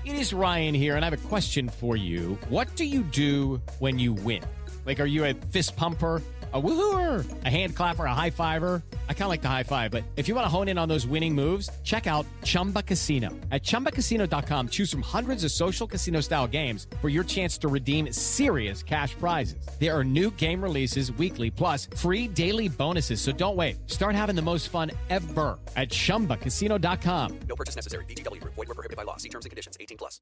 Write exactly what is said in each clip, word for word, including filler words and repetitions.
It is Ryan here, and I have a question for you. What do you do when you win? Like, are you a fist pumper, a woo-hooer, a hand clapper, a high fiver? I kind of like the high five, but if you want to hone in on those winning moves, check out Chumba Casino. At chumba casino dot com, choose from hundreds of social casino-style games for your chance to redeem serious cash prizes. There are new game releases weekly, plus free daily bonuses. So don't wait. Start having the most fun ever at chumba casino dot com. No purchase necessary. V G W. Void where prohibited by law. See terms and conditions. eighteen plus.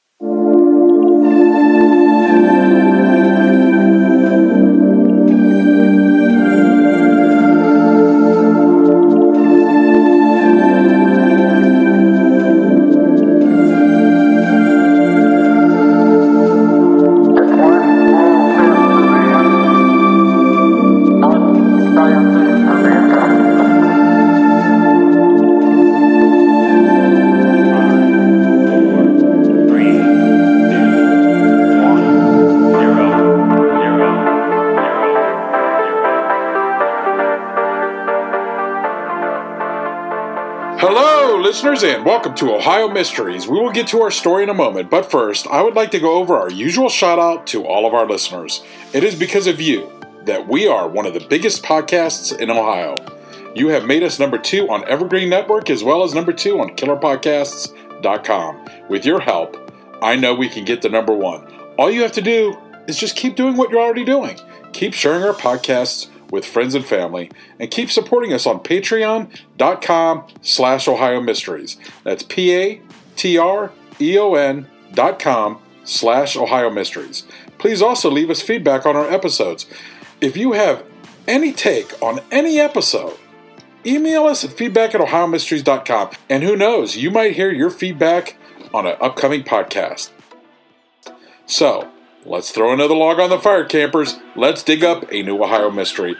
Listeners, and welcome to Ohio Mysteries. We will get to our story in a moment, but first, I would like to go over our usual shout out to all of our listeners. It is because of you that we are one of the biggest podcasts in Ohio. You have made us number two on Evergreen Network as well as number two on killer podcasts dot com. With your help, I know we can get to number one. All you have to do is just keep doing what you're already doing. Keep sharing our podcasts with friends and family, and keep supporting us on patreon dot com slash Ohio Mysteries. That's P-A-T-R-E-O-N dot com slash Ohio Mysteries. Please also leave us feedback on our episodes. If you have any take on any episode, email us at feedback at ohio mysteries dot com. And who knows, you might hear your feedback on an upcoming podcast. So, let's throw another log on the fire, campers. Let's dig up a new Ohio mystery.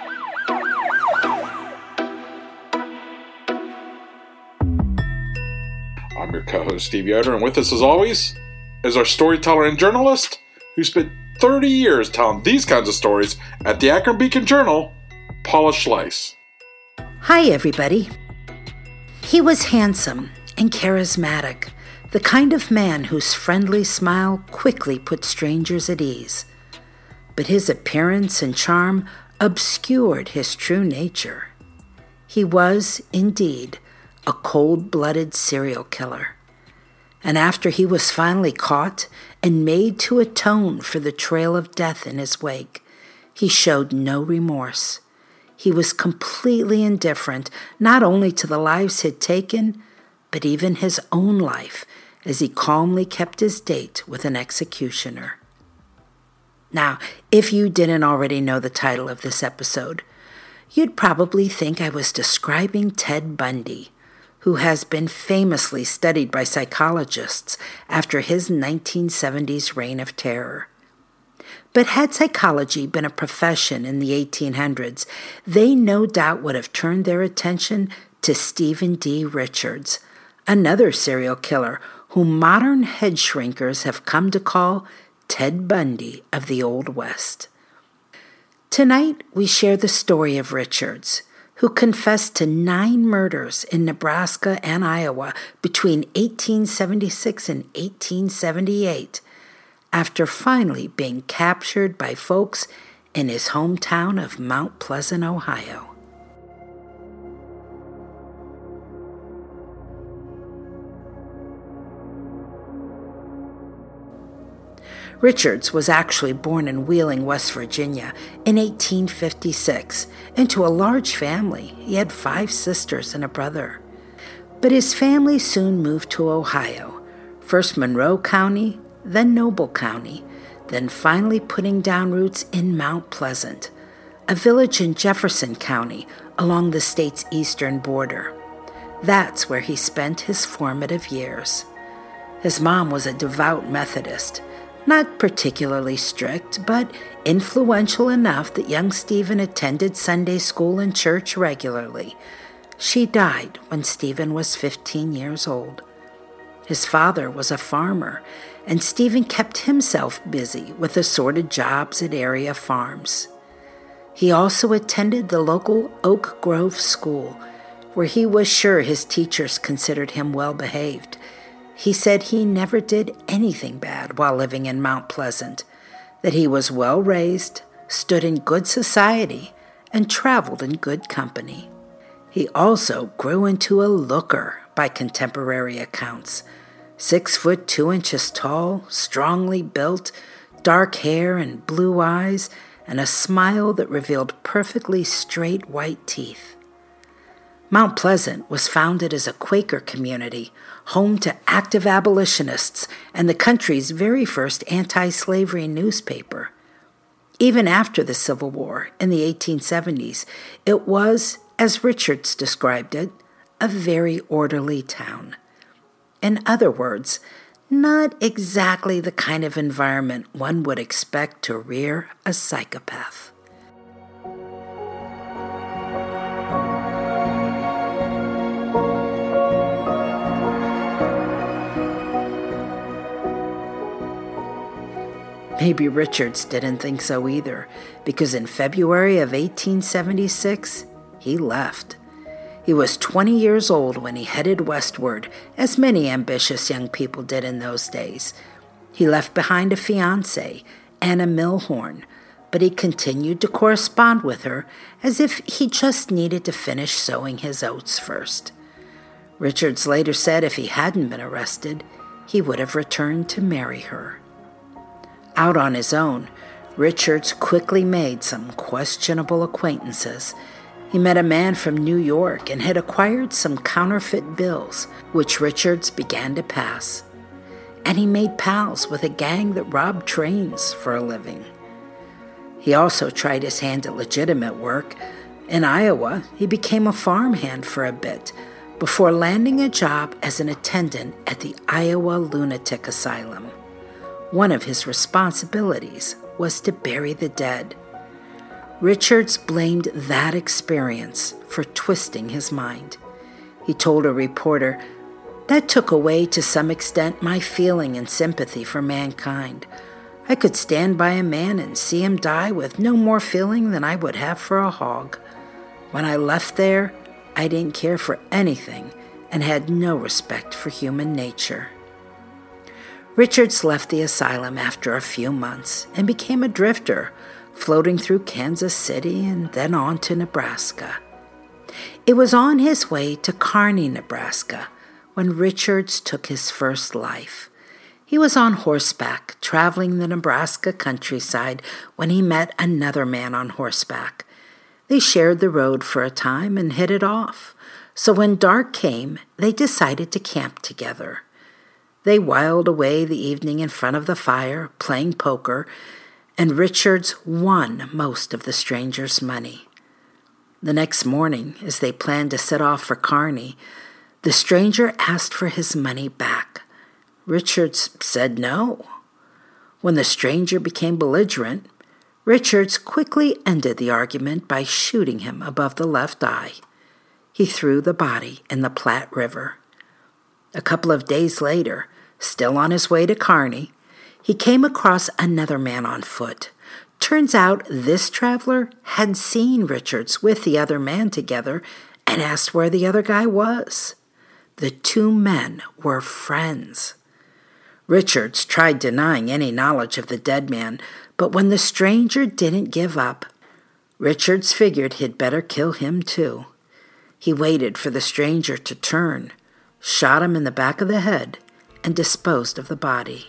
I'm your co-host, Steve Yoder, and with us, as always, is our storyteller and journalist who spent thirty years telling these kinds of stories at the Akron Beacon Journal, Paula Schleis. Hi, everybody. He was handsome and charismatic, the kind of man whose friendly smile quickly put strangers at ease. But his appearance and charm obscured his true nature. He was, indeed, a cold-blooded serial killer. And after he was finally caught and made to atone for the trail of death in his wake, he showed no remorse. He was completely indifferent not only to the lives he'd taken, but even his own life, as he calmly kept his date with an executioner. Now, if you didn't already know the title of this episode, you'd probably think I was describing Ted Bundy, who has been famously studied by psychologists after his nineteen seventies reign of terror. But had psychology been a profession in the eighteen hundreds, they no doubt would have turned their attention to Stephen D. Richards, another serial killer whom modern head shrinkers have come to call Ted Bundy of the Old West. Tonight, we share the story of Richards, who confessed to nine murders in Nebraska and Iowa between eighteen seventy-six and eighteen seventy-eight, after finally being captured by folks in his hometown of Mount Pleasant, Ohio. Richards was actually born in Wheeling, West Virginia in eighteen fifty-six into a large family. He had five sisters and a brother. But his family soon moved to Ohio, first Monroe County, then Noble County, then finally putting down roots in Mount Pleasant, a village in Jefferson County along the state's eastern border. That's where he spent his formative years. His mom was a devout Methodist, not particularly strict, but influential enough that young Stephen attended Sunday school and church regularly. She died when Stephen was fifteen years old. His father was a farmer, and Stephen kept himself busy with assorted jobs at area farms. He also attended the local Oak Grove school, where he was sure his teachers considered him well-behaved. He said he never did anything bad while living in Mount Pleasant, that he was well raised, stood in good society, and traveled in good company. He also grew into a looker by contemporary accounts, six foot two inches tall, strongly built, dark hair and blue eyes, and a smile that revealed perfectly straight white teeth. Mount Pleasant was founded as a Quaker community, home to active abolitionists and the country's very first anti-slavery newspaper. Even after the Civil War in the eighteen seventies, it was, as Richards described it, a very orderly town. In other words, not exactly the kind of environment one would expect to rear a psychopath. Maybe Richards didn't think so either, because in February of eighteen seventy-six, he left. He was twenty years old when he headed westward, as many ambitious young people did in those days. He left behind a fiancée, Anna Milhorn, but he continued to correspond with her as if he just needed to finish sowing his oats first. Richards later said if he hadn't been arrested, he would have returned to marry her. Out on his own, Richards quickly made some questionable acquaintances. He met a man from New York and had acquired some counterfeit bills, which Richards began to pass. And he made pals with a gang that robbed trains for a living. He also tried his hand at legitimate work. In Iowa, he became a farmhand for a bit, before landing a job as an attendant at the Iowa Lunatic Asylum. One of his responsibilities was to bury the dead. Richards blamed that experience for twisting his mind. He told a reporter, "That took away to some extent my feeling and sympathy for mankind. I could stand by a man and see him die with no more feeling than I would have for a hog. When I left there, I didn't care for anything and had no respect for human nature." Richards left the asylum after a few months and became a drifter, floating through Kansas City and then on to Nebraska. It was on his way to Kearney, Nebraska, when Richards took his first life. He was on horseback, traveling the Nebraska countryside, when he met another man on horseback. They shared the road for a time and hit it off, so when dark came, they decided to camp together. They whiled away the evening in front of the fire, playing poker, and Richards won most of the stranger's money. The next morning, as they planned to set off for Kearney, the stranger asked for his money back. Richards said no. When the stranger became belligerent, Richards quickly ended the argument by shooting him above the left eye. He threw the body in the Platte River. A couple of days later, still on his way to Kearney, he came across another man on foot. Turns out this traveler had seen Richards with the other man together and asked where the other guy was. The two men were friends. Richards tried denying any knowledge of the dead man, but when the stranger didn't give up, Richards figured he'd better kill him too. He waited for the stranger to turn, shot him in the back of the head, and disposed of the body.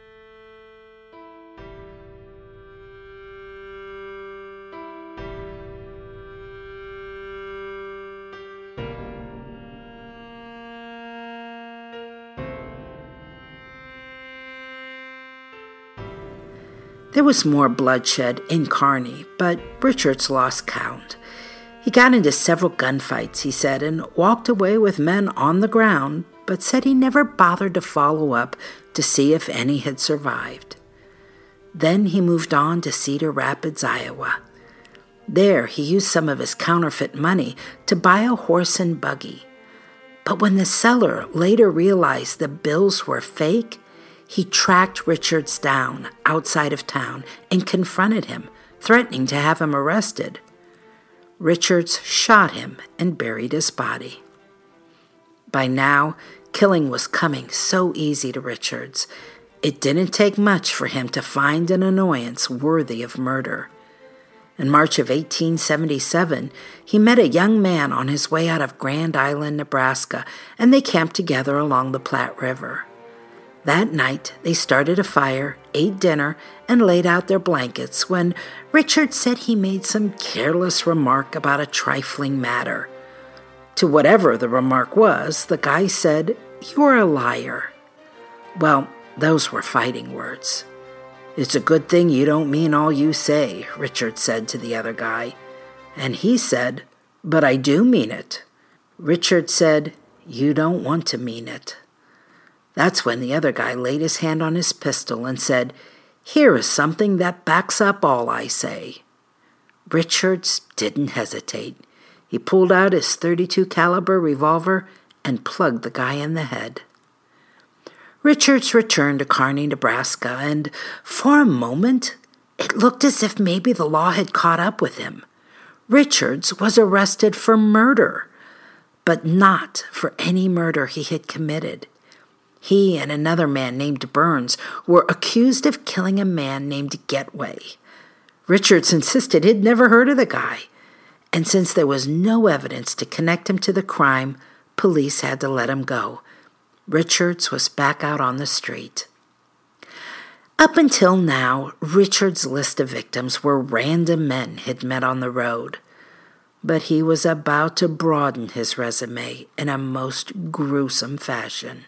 There was more bloodshed in Kearney, but Richards lost count. He got into several gunfights, he said, and walked away with men on the ground, but said he never bothered to follow up to see if any had survived. Then he moved on to Cedar Rapids, Iowa. There he used some of his counterfeit money to buy a horse and buggy. But when the seller later realized the bills were fake, he tracked Richards down outside of town and confronted him, threatening to have him arrested. Richards shot him and buried his body. By now, Killing was coming so easy to Richards. It didn't take much for him to find an annoyance worthy of murder. In March of eighteen seventy-seven, he met a young man on his way out of Grand Island, Nebraska, and they camped together along the Platte River. That night, they started a fire, ate dinner, and laid out their blankets when Richards said he made some careless remark about a trifling matter. To whatever the remark was, the guy said, "You're a liar." Well, those were fighting words. "It's a good thing you don't mean all you say," Richards said to the other guy. And he said, "But I do mean it." Richards said, "You don't want to mean it." That's when the other guy laid his hand on his pistol and said, "Here is something that backs up all I say." Richards didn't hesitate. He pulled out his thirty-two caliber revolver and plugged the guy in the head. Richards returned to Kearney, Nebraska, and for a moment, it looked as if maybe the law had caught up with him. Richards was arrested for murder, but not for any murder he had committed. He and another man named Burns were accused of killing a man named Getway. Richards insisted he'd never heard of the guy, and since there was no evidence to connect him to the crime, police had to let him go. Richards was back out on the street. Up until now, Richards' list of victims were random men he'd met on the road. But he was about to broaden his resume in a most gruesome fashion.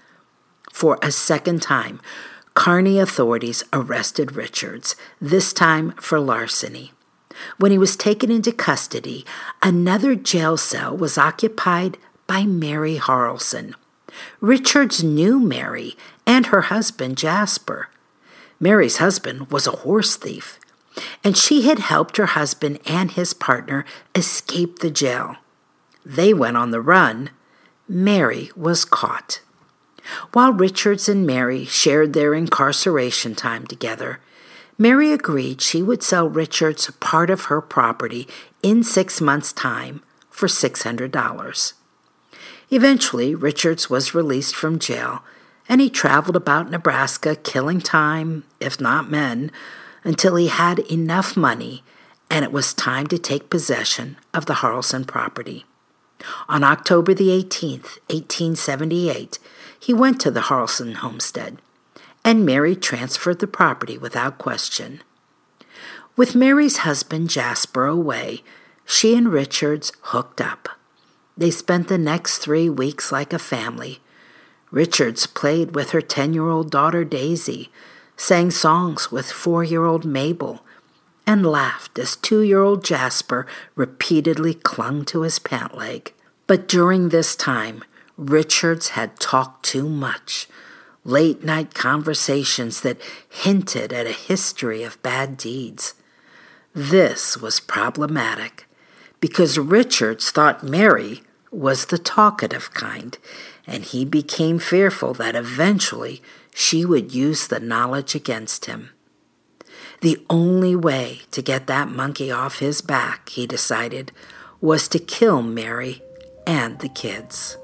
For a second time, Kearney authorities arrested Richards, this time for larceny. When he was taken into custody, another jail cell was occupied by Mary Harrelson. Richards knew Mary and her husband, Jasper. Mary's husband was a horse thief, and she had helped her husband and his partner escape the jail. They went on the run. Mary was caught. While Richards and Mary shared their incarceration time together, Mary agreed she would sell Richards part of her property in six months' time for six hundred dollars. Eventually, Richards was released from jail, and he traveled about Nebraska killing time, if not men, until he had enough money and it was time to take possession of the Harrelson property. On October the eighteenth, eighteen seventy-eight, he went to the Harrelson homestead, and Mary transferred the property without question. With Mary's husband Jasper away, she and Richards hooked up. They spent the next three weeks like a family. Richards played with her ten-year-old daughter Daisy, sang songs with four-year-old Mabel, and laughed as two-year-old Jasper repeatedly clung to his pant leg. But during this time, Richards had talked too much. Late-night conversations that hinted at a history of bad deeds. This was problematic because Richards thought Mary was the talkative kind, and he became fearful that eventually she would use the knowledge against him. The only way to get that monkey off his back, he decided, was to kill Mary and the kids.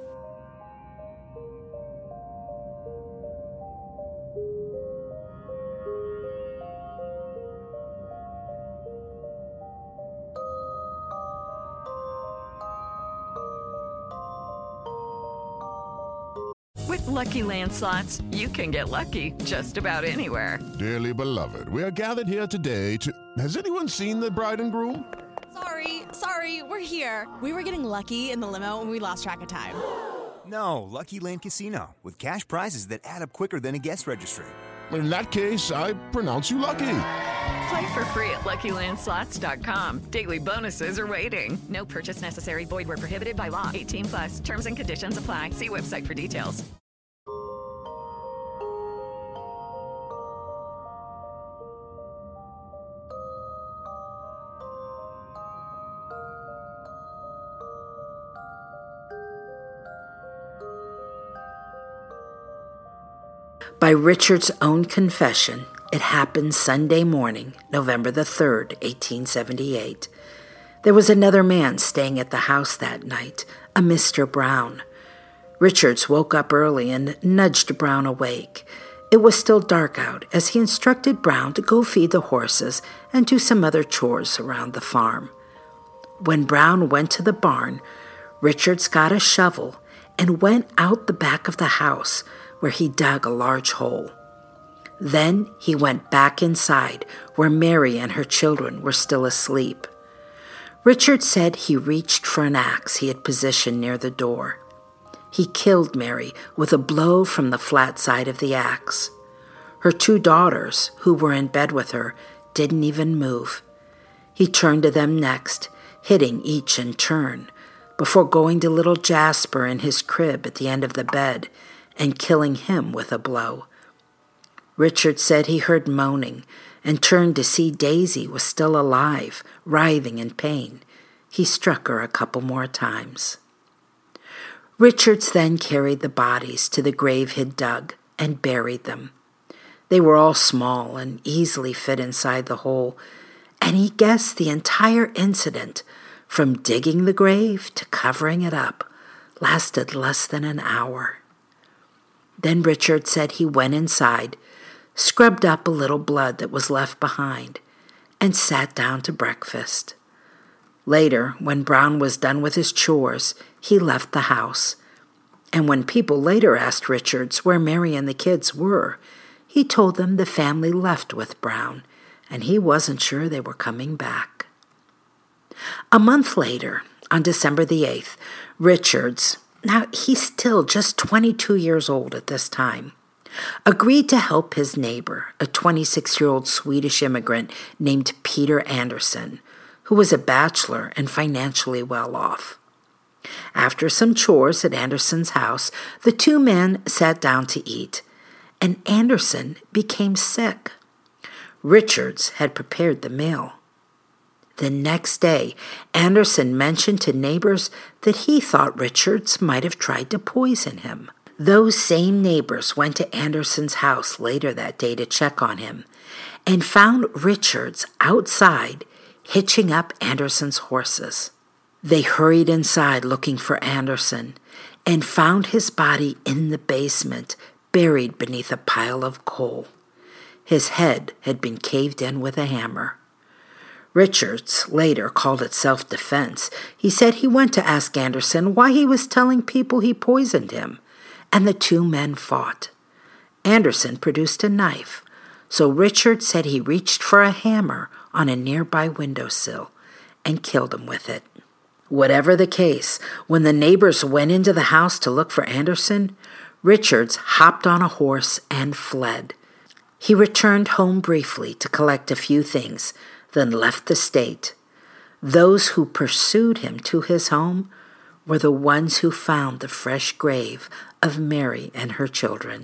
With Lucky Land Slots, you can get lucky just about anywhere. Dearly beloved, we are gathered here today to... Has anyone seen the bride and groom? Sorry, sorry, we're here. We were getting lucky in the limo and we lost track of time. No, Lucky Land Casino, with cash prizes that add up quicker than a guest registry. In that case, I pronounce you lucky. Play for free at Lucky Land Slots dot com. Daily bonuses are waiting. No purchase necessary. Void where prohibited by law. eighteen plus. Terms and conditions apply. See website for details. By Richards' own confession, it happened Sunday morning, November the third, eighteen seventy-eight. There was another man staying at the house that night, a Mister Brown. Richards woke up early and nudged Brown awake. It was still dark out as he instructed Brown to go feed the horses and do some other chores around the farm. When Brown went to the barn, Richards got a shovel and went out the back of the house where he dug a large hole. Then he went back inside where Mary and her children were still asleep. Richard said he reached for an axe he had positioned near the door. He killed Mary with a blow from the flat side of the axe. Her two daughters, who were in bed with her, didn't even move. He turned to them next, hitting each in turn, before going to little Jasper in his crib at the end of the bed and killing him with a blow. Richard said he heard moaning and turned to see Daisy was still alive, writhing in pain. He struck her a couple more times. Richards then carried the bodies to the grave he'd dug and buried them. They were all small and easily fit inside the hole, and he guessed the entire incident, from digging the grave to covering it up, lasted less than an hour. Then Richard said he went inside, scrubbed up a little blood that was left behind, and sat down to breakfast. Later, when Brown was done with his chores, he left the house. And when people later asked Richards where Mary and the kids were, he told them the family left with Brown, and he wasn't sure they were coming back. A month later, on December the eighth, Richards, now he's still just twenty-two years old at this time, agreed to help his neighbor, a twenty-six-year-old Swedish immigrant named Peter Anderson, who was a bachelor and financially well off. After some chores at Anderson's house, the two men sat down to eat, and Anderson became sick. Richards had prepared the meal. The next day, Anderson mentioned to neighbors that he thought Richards might have tried to poison him. Those same neighbors went to Anderson's house later that day to check on him and found Richards outside hitching up Anderson's horses. They hurried inside looking for Anderson and found his body in the basement, buried beneath a pile of coal. His head had been caved in with a hammer. Richards later called it self-defense. He said he went to ask Anderson why he was telling people he poisoned him, and the two men fought. Anderson produced a knife, so Richards said he reached for a hammer on a nearby windowsill and killed him with it. Whatever the case, when the neighbors went into the house to look for Anderson, Richards hopped on a horse and fled. He returned home briefly to collect a few things, then left the state. Those who pursued him to his home were the ones who found the fresh grave of Mary and her children.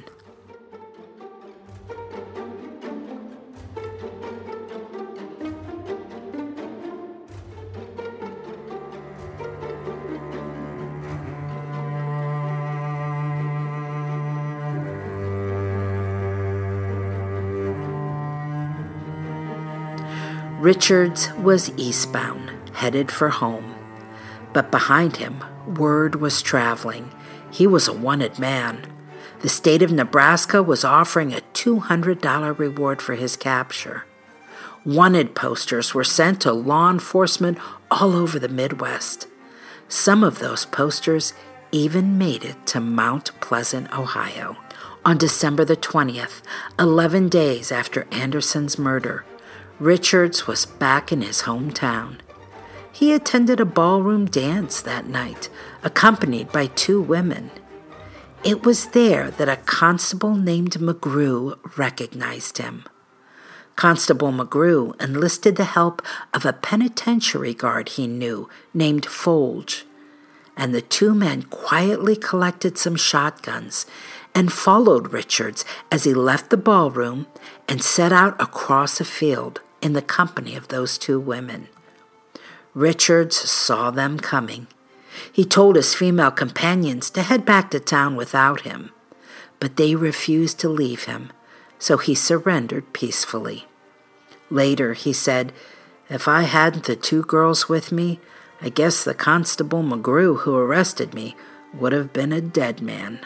Richards was eastbound, headed for home. But behind him, word was traveling. He was a wanted man. The state of Nebraska was offering a two hundred dollars reward for his capture. Wanted posters were sent to law enforcement all over the Midwest. Some of those posters even made it to Mount Pleasant, Ohio. On December the twentieth, eleven days after Anderson's murder, Richards was back in his hometown. He attended a ballroom dance that night, accompanied by two women. It was there that a constable named McGrew recognized him. Constable McGrew enlisted the help of a penitentiary guard he knew named Folge, and the two men quietly collected some shotguns and followed Richards as he left the ballroom and set out across a field in the company of those two women. Richards saw them coming. He told his female companions to head back to town without him, but they refused to leave him, so he surrendered peacefully. Later, he said, "If I hadn't the two girls with me, I guess the Constable McGrew who arrested me would have been a dead man.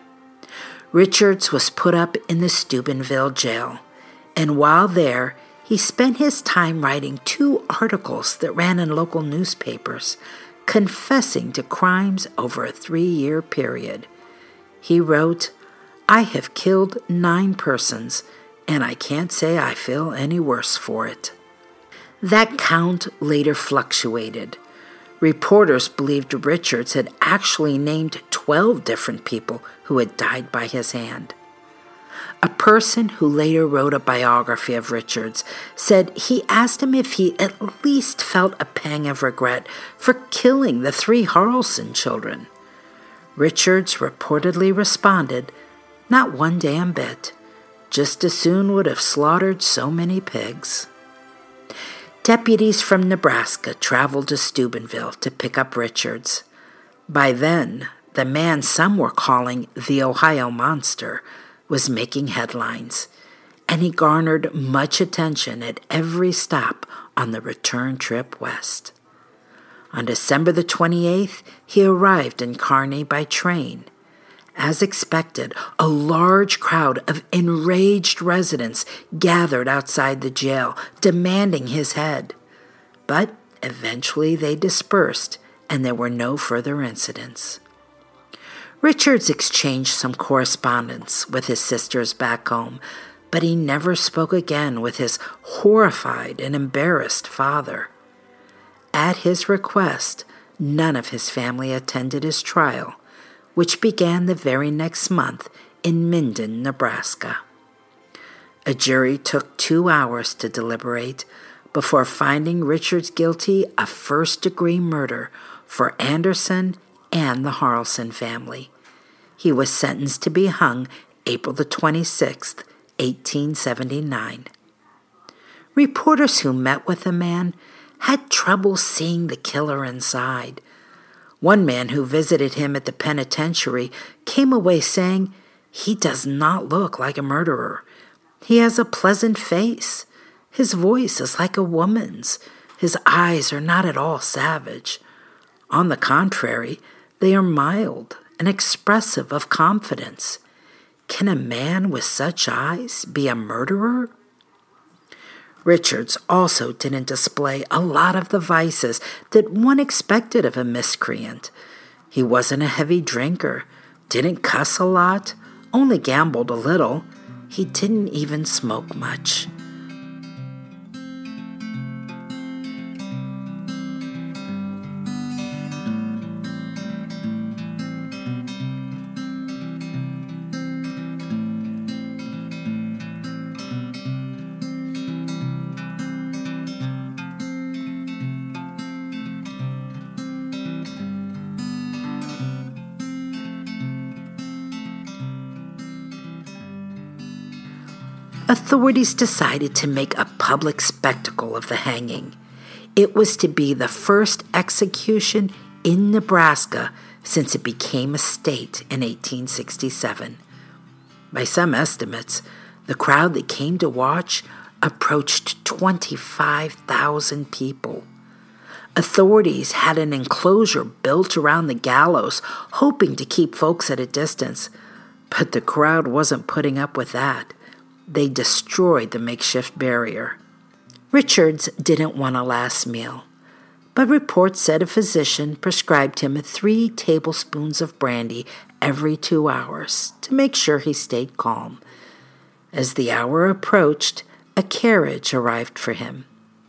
Richards was put up in the Steubenville jail, and while there, he spent his time writing two articles that ran in local newspapers, confessing to crimes over a three-year period. He wrote, "I have killed nine persons, and I can't say I feel any worse for it." That count later fluctuated. Reporters believed Richards had actually named twelve different people who had died by his hand. A person who later wrote a biography of Richards said he asked him if he at least felt a pang of regret for killing the three Harrelson children. Richards reportedly responded, "Not one damn bit. Just as soon would have slaughtered so many pigs." Deputies from Nebraska traveled to Steubenville to pick up Richards. By then, the man some were calling the Ohio Monster was making headlines, and he garnered much attention at every stop on the return trip west. On December the twenty-eighth, he arrived in Kearney by train. As expected, a large crowd of enraged residents gathered outside the jail, demanding his head. But eventually they dispersed, and there were no further incidents. Richards exchanged some correspondence with his sisters back home, but he never spoke again with his horrified and embarrassed father. At his request, none of his family attended his trial, which began the very next month in Minden, Nebraska. A jury took two hours to deliberate before finding Richards guilty of first-degree murder for Anderson and the Harrelson family. He was sentenced to be hung April the twenty-sixth, eighteen seventy-nine. Reporters who met with the man had trouble seeing the killer inside. One man who visited him at the penitentiary came away saying, "He does not look like a murderer. He has a pleasant face. His voice is like a woman's. His eyes are not at all savage. On the contrary, they are mild and expressive of confidence. Can a man with such eyes be a murderer?" Richards also didn't display a lot of the vices that one expected of a miscreant. He wasn't a heavy drinker, didn't cuss a lot, only gambled a little. He didn't even smoke much. Authorities decided to make a public spectacle of the hanging. It was to be the first execution in Nebraska since it became a state in eighteen sixty-seven. By some estimates, the crowd that came to watch approached twenty-five thousand people. Authorities had an enclosure built around the gallows, hoping to keep folks at a distance, but the crowd wasn't putting up with that. They destroyed the makeshift barrier. Richards didn't want a last meal, but reports said a physician prescribed him three tablespoons of brandy every two hours to make sure he stayed calm. As the hour approached, a carriage arrived for him.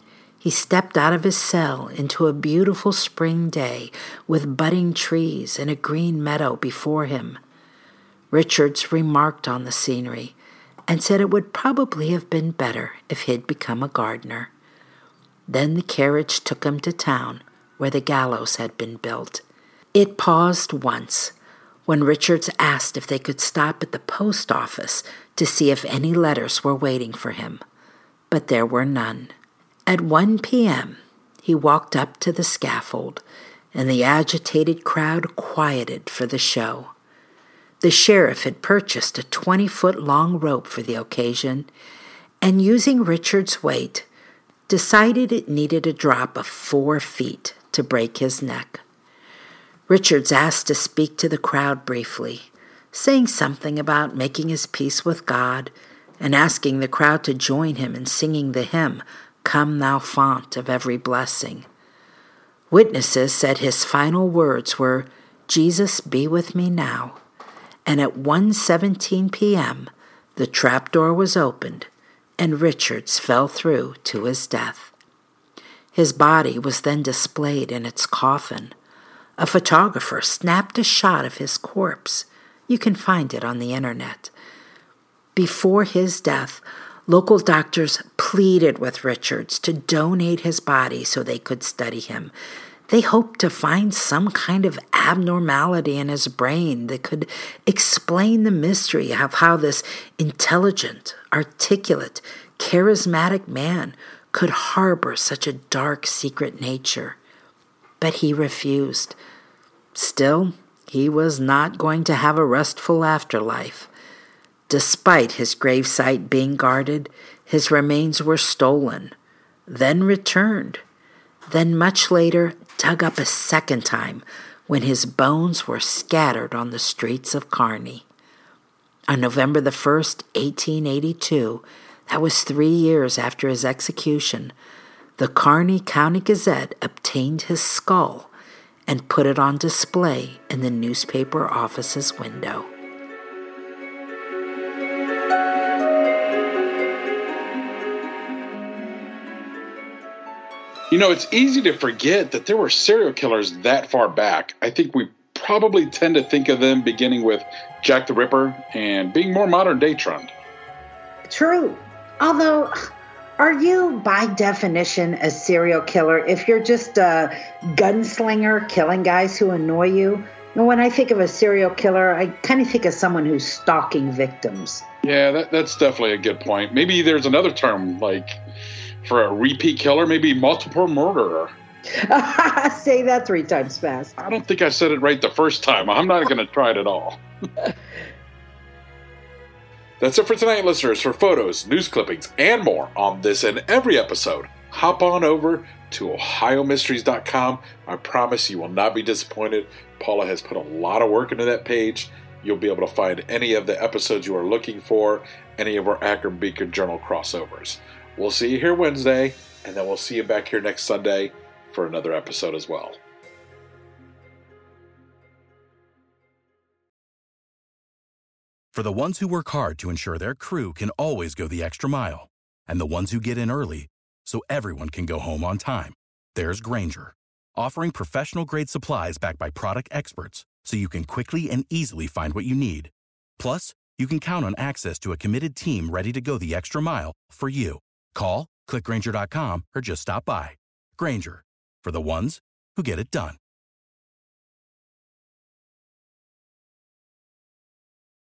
He stepped out of his cell into a beautiful spring day with budding trees and a green meadow before him. Richards remarked on the scenery and said it would probably have been better if he'd become a gardener. Then the carriage took him to town, where the gallows had been built. It paused once, when Richards asked if they could stop at the post office to see if any letters were waiting for him, but there were none. At one p.m., he walked up to the scaffold, and the agitated crowd quieted for the show. The sheriff had purchased a twenty-foot-long rope for the occasion, and using Richard's weight, decided it needed a drop of four feet to break his neck. Richards asked to speak to the crowd briefly, saying something about making his peace with God and asking the crowd to join him in singing the hymn, "Come Thou Fount of Every Blessing." Witnesses said his final words were, "Jesus, be with me now." And at one seventeen p.m., the trapdoor was opened, and Richards fell through to his death. His body was then displayed in its coffin. A photographer snapped a shot of his corpse. You can find it on the internet. Before his death, local doctors pleaded with Richards to donate his body so they could study him. They hoped to find some kind of abnormality in his brain that could explain the mystery of how this intelligent, articulate, charismatic man could harbor such a dark, secret nature. But he refused. Still, he was not going to have a restful afterlife. Despite his gravesite being guarded, his remains were stolen, then returned, then much later dug up a second time when his bones were scattered on the streets of Kearney. On November the first, eighteen eighty-two, that was three years after his execution, the Kearney County Gazette obtained his skull and put it on display in the newspaper office's window. You know, it's easy to forget that there were serial killers that far back. I think we probably tend to think of them beginning with Jack the Ripper and being more modern day trend. True. Although, are you, by definition, a serial killer if you're just a gunslinger killing guys who annoy you? And when I think of a serial killer, I kind of think of someone who's stalking victims. Yeah, that, that's definitely a good point. Maybe there's another term, like, for a repeat killer, maybe multiple murderer. Say that three times fast. I don't think I said it right the first time. I'm not going to try it at all. That's it for tonight, listeners. For photos, news clippings, and more on this and every episode, hop on over to ohio mysteries dot com. I promise you will not be disappointed. Paula has put a lot of work into that page. You'll be able to find any of the episodes you are looking for, any of our Akron Beacon Journal crossovers. We'll see you here Wednesday, and then we'll see you back here next Sunday for another episode as well. For the ones who work hard to ensure their crew can always go the extra mile, and the ones who get in early so everyone can go home on time, there's Grainger, offering professional-grade supplies backed by product experts so you can quickly and easily find what you need. Plus, you can count on access to a committed team ready to go the extra mile for you. Call, click Grainger dot com, or just stop by. Grainger, for the ones who get it done.